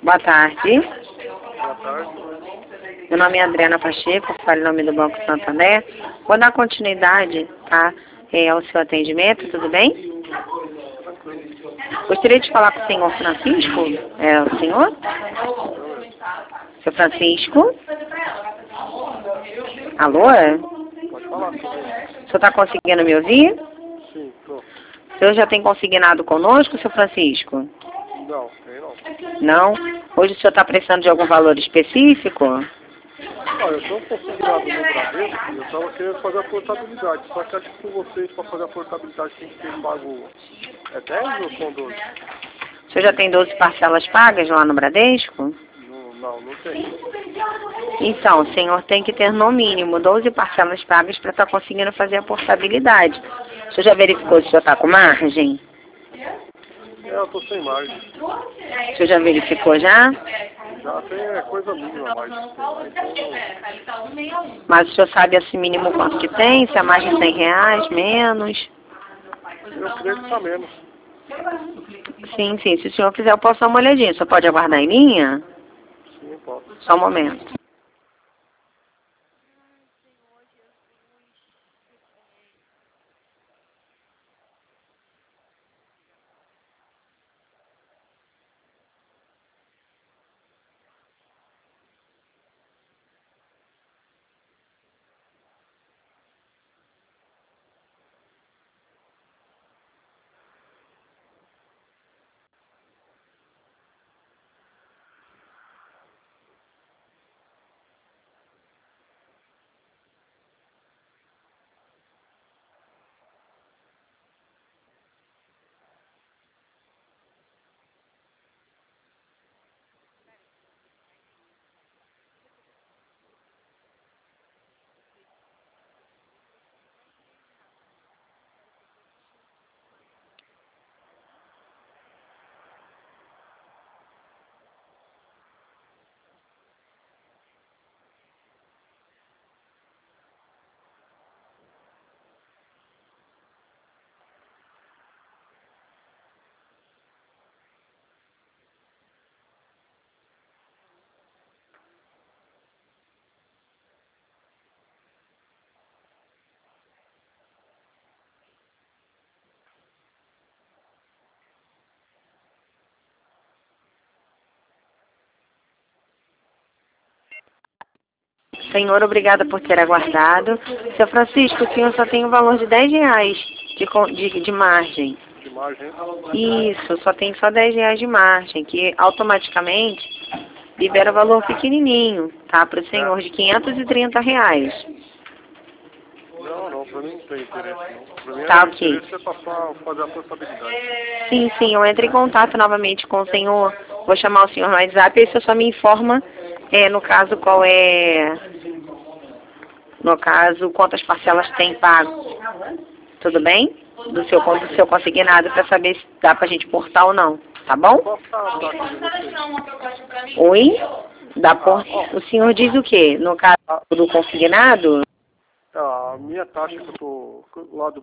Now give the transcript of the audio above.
Boa tarde. Boa tarde. Meu nome é Adriana Pacheco, falo em nome do Banco Santander. Vou dar continuidade, tá, ao seu atendimento, tudo bem? Gostaria de falar com o senhor Francisco. É o senhor? Seu Francisco? Alô? Pode falar. O senhor está conseguindo me ouvir? Sim, tô. O senhor já tem consignado conosco, seu Francisco? Não, tem não. Não? Hoje o senhor está precisando de algum valor específico? Eu estou consignado no Bradesco e eu estava querendo fazer a portabilidade. Só que acho que com vocês, para fazer a portabilidade, tem que ter pago 10 ou são 12? O senhor já tem 12 parcelas pagas lá no Bradesco? Não tem. Então, o senhor tem que ter no mínimo 12 parcelas pagas para estar conseguindo fazer a portabilidade. O senhor já verificou se o senhor está com margem? Eu estou sem margem. O senhor já verificou já? Já tem coisa mínima a mais. Mas o senhor sabe esse mínimo quanto que tem? Se é mais de R$100, menos? Eu creio que está menos. Sim. Se o senhor quiser, eu posso dar uma olhadinha. O senhor pode aguardar em linha? Sim, posso. Só um momento. Senhor, obrigada por ter aguardado. Seu Francisco, o senhor só tem o valor de R$10 de margem. De margem? Isso, só tem só R$10 de margem, que automaticamente libera o valor pequenininho, tá? Para o senhor de R$530. Não, para mim não tem interesse não. Para mim Tá, o ok. interesse é passar, fazer a portabilidade. Sim, eu entro em contato novamente com o senhor. Vou chamar o senhor no WhatsApp e o senhor só me informa, no caso, qual é... No caso, quantas parcelas tem pago. Tudo bem? Do seu consignado, para saber se dá pra gente portar ou não. Tá bom? Qual que tá a taxa de vocês? Oi? O senhor diz o quê? No caso do consignado? A minha taxa que eu tô lá do